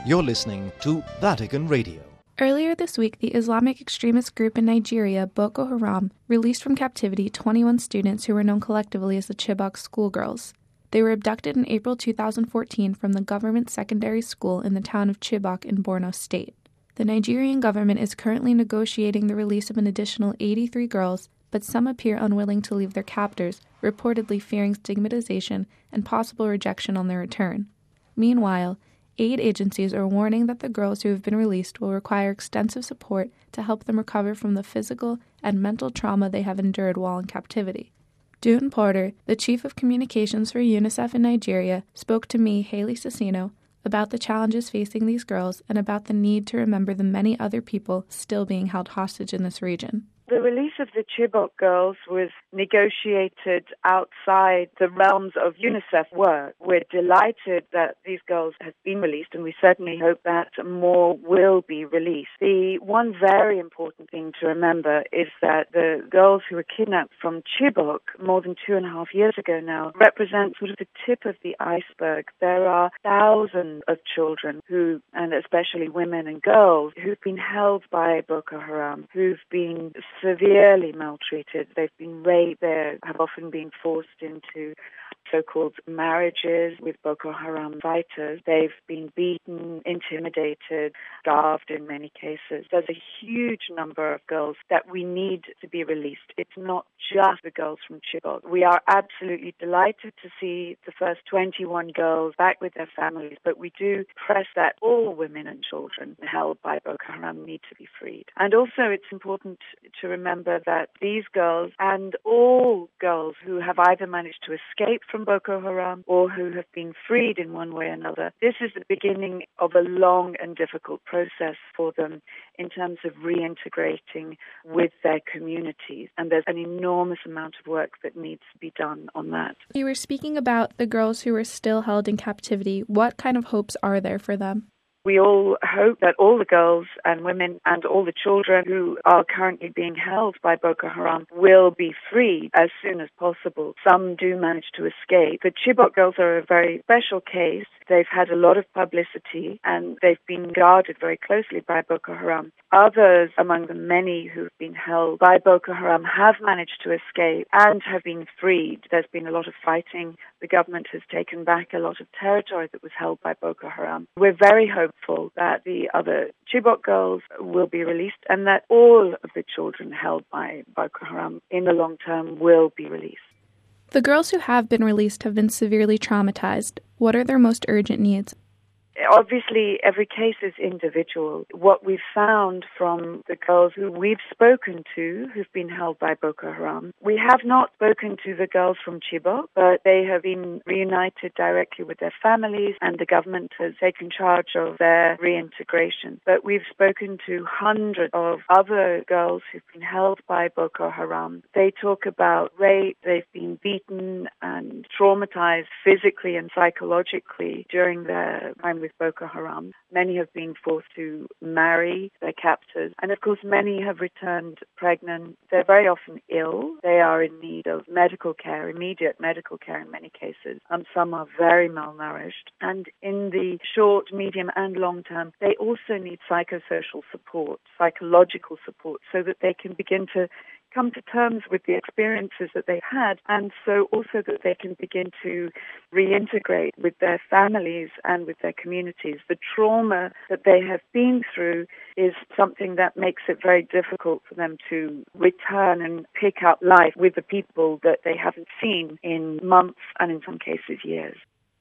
You're listening to Vatican Radio. Earlier this week, the Islamic extremist group in Nigeria, Boko Haram, released from captivity 21 students who were known collectively as the Chibok schoolgirls. They were abducted in April 2014 from the government secondary school in the town of Chibok in Borno State. The Nigerian government is currently negotiating the release of an additional 83 girls, but some appear unwilling to leave their captors, reportedly fearing stigmatization and possible rejection on their return. Meanwhile, aid agencies are warning that the girls who have been released will require extensive support to help them recover from the physical and mental trauma they have endured while in captivity. Dune Porter, the chief of communications for UNICEF in Nigeria, spoke to me, Haley Cicino, about the challenges facing these girls and about the need to remember the many other people still being held hostage in this region. The release of the Chibok girls was negotiated outside the realms of UNICEF work. We're delighted that these girls have been released, and we certainly hope that more will be released. The one very important thing to remember is that the girls who were kidnapped from Chibok more than 2.5 years ago now represent sort of the tip of the iceberg. There are thousands of children who, and especially women and girls, who've been held by Boko Haram, who've been severely maltreated. They've been raped. They have often been forced into so-called marriages with Boko Haram fighters. They've been beaten, intimidated, starved in many cases. There's a huge number of girls that we need to be released. It's not just the girls from Chibok. We are absolutely delighted to see the first 21 girls back with their families, but we do press that all women and children held by Boko Haram need to be freed. And also it's important to remember that these girls and all girls who have either managed to escape from Boko Haram or who have been freed in one way or another, this is the beginning of a long and difficult process for them in terms of reintegrating with their communities. And there's an enormous amount of work that needs to be done on that. You were speaking about the girls who are still held in captivity. What kind of hopes are there for them? We all hope that all the girls and women and all the children who are currently being held by Boko Haram will be freed as soon as possible. Some do manage to escape. The Chibok girls are a very special case. They've had a lot of publicity and they've been guarded very closely by Boko Haram. Others, among the many who've been held by Boko Haram, have managed to escape and have been freed. There's been a lot of fighting. The government has taken back a lot of territory that was held by Boko Haram. We're very hopeful that the other Chibok girls will be released and that all of the children held by Boko Haram in the long term will be released. The girls who have been released have been severely traumatized. What are their most urgent needs? Obviously, every case is individual. What we've found from the girls who we've spoken to who've been held by Boko Haram, we have not spoken to the girls from Chibok, but they have been reunited directly with their families and the government has taken charge of their reintegration. But we've spoken to hundreds of other girls who've been held by Boko Haram. They talk about rape, they've been beaten and traumatized physically and psychologically during their time with Boko Haram. Many have been forced to marry their captors. And of course, many have returned pregnant. They're very often ill. They are in need of medical care, immediate medical care in many cases. Some are very malnourished. And in the short, medium, and long term, they also need psychosocial support, psychological support, so that they can begin to come to terms with the experiences that they've had, and so also that they can begin to reintegrate with their families and with their communities. The trauma that they have been through is something that makes it very difficult for them to return and pick up life with the people that they haven't seen in months and in some cases years.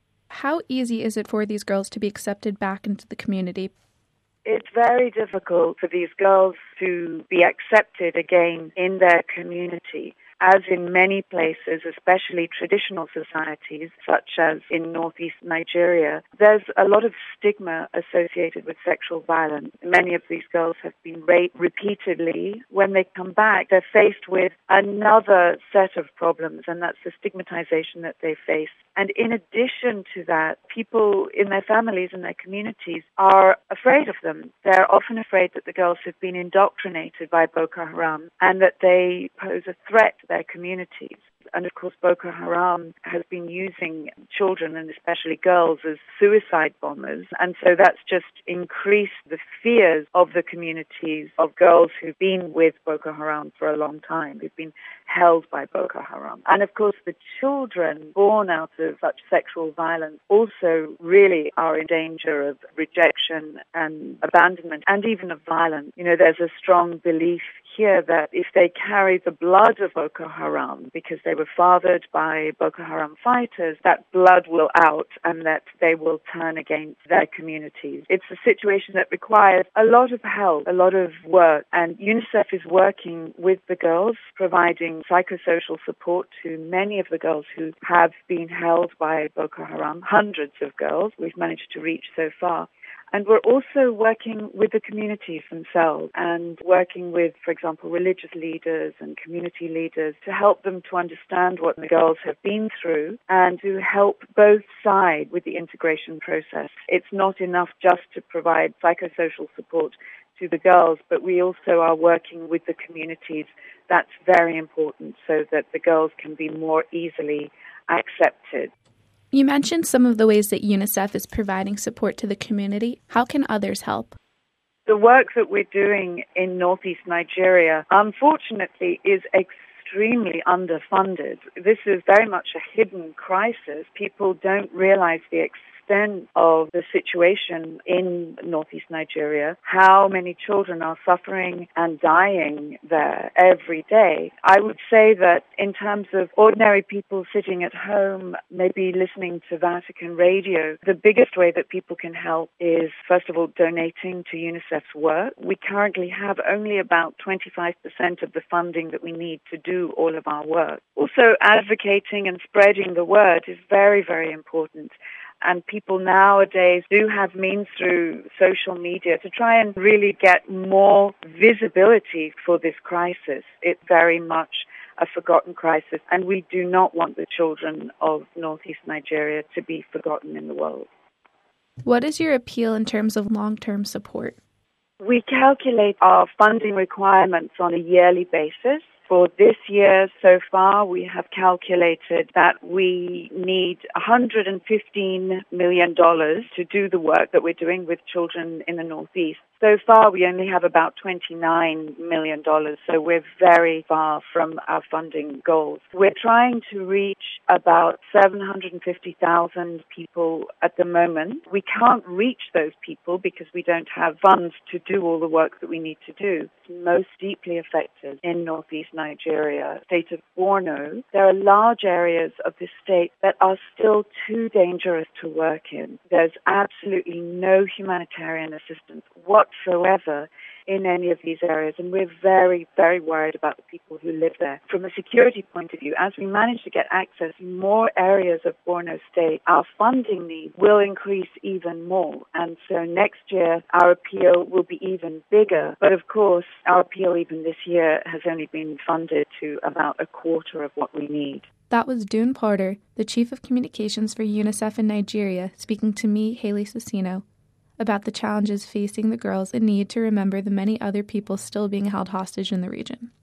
How easy is it for these girls to be accepted back into the community? It's very difficult for these girls to be accepted again in their community. As in many places, especially traditional societies, such as in northeast Nigeria, there's a lot of stigma associated with sexual violence. Many of these girls have been raped repeatedly. When they come back, they're faced with another set of problems, and that's the stigmatization that they face. And in addition to that, people in their families and their communities are afraid of them. They're often afraid that the girls have been indoctrinated by Boko Haram and that they pose a threat to their communities. And of course, Boko Haram has been using children and especially girls as suicide bombers. And so that's just increased the fears of the communities of girls who've been with Boko Haram for a long time, who've been held by Boko Haram. And of course, the children born out of such sexual violence also really are in danger of rejection and abandonment and even of violence. You know, there's a strong belief here that if they carry the blood of Boko Haram because they were fathered by Boko Haram fighters, that blood will out and that they will turn against their communities. It's a situation that requires a lot of help, a lot of work, and UNICEF is working with the girls, providing psychosocial support to many of the girls who have been held by Boko Haram, hundreds of girls we've managed to reach so far. And we're also working with the communities themselves and working with, for example, religious leaders and community leaders to help them to understand what the girls have been through and to help both sides with the integration process. It's not enough just to provide psychosocial support to the girls, but we also are working with the communities. That's very important so that the girls can be more easily accepted. You mentioned some of the ways that UNICEF is providing support to the community. How can others help? The work that we're doing in northeast Nigeria, unfortunately, is extremely underfunded. This is very much a hidden crisis. People don't realize the extent of the situation in northeast Nigeria, how many children are suffering and dying there every day. I would say that in terms of ordinary people sitting at home, maybe listening to Vatican Radio, the biggest way that people can help is, first of all, donating to UNICEF's work. We currently have only about 25% of the funding that we need to do all of our work. Also, advocating and spreading the word is very, very important. And people nowadays do have means through social media to try and really get more visibility for this crisis. It's very much a forgotten crisis, and we do not want the children of northeast Nigeria to be forgotten in the world. What is your appeal in terms of long-term support? We calculate our funding requirements on a yearly basis. For this year so far, we have calculated that we need $115 million to do the work that we're doing with children in the Northeast. So far, we only have about $29 million, so we're very far from our funding goals. We're trying to reach about 750,000 people at the moment. We can't reach those people because we don't have funds to do all the work that we need to do. It's most deeply affected in northeast Nigeria, state of Borno. There are large areas of the state that are still too dangerous to work in. There's absolutely no humanitarian assistance whatsoever in any of these areas, and we're very, very worried about the people who live there. From a security point of view, as we manage to get access to more areas of Borno State, our funding needs will increase even more. And so next year, our appeal will be even bigger. But of course, our appeal even this year has only been funded to about a quarter of what we need. That was Dune Porter, the Chief of Communications for UNICEF in Nigeria, speaking to me, Haley Cicino, about the challenges facing the girls and need to remember the many other people still being held hostage in the region.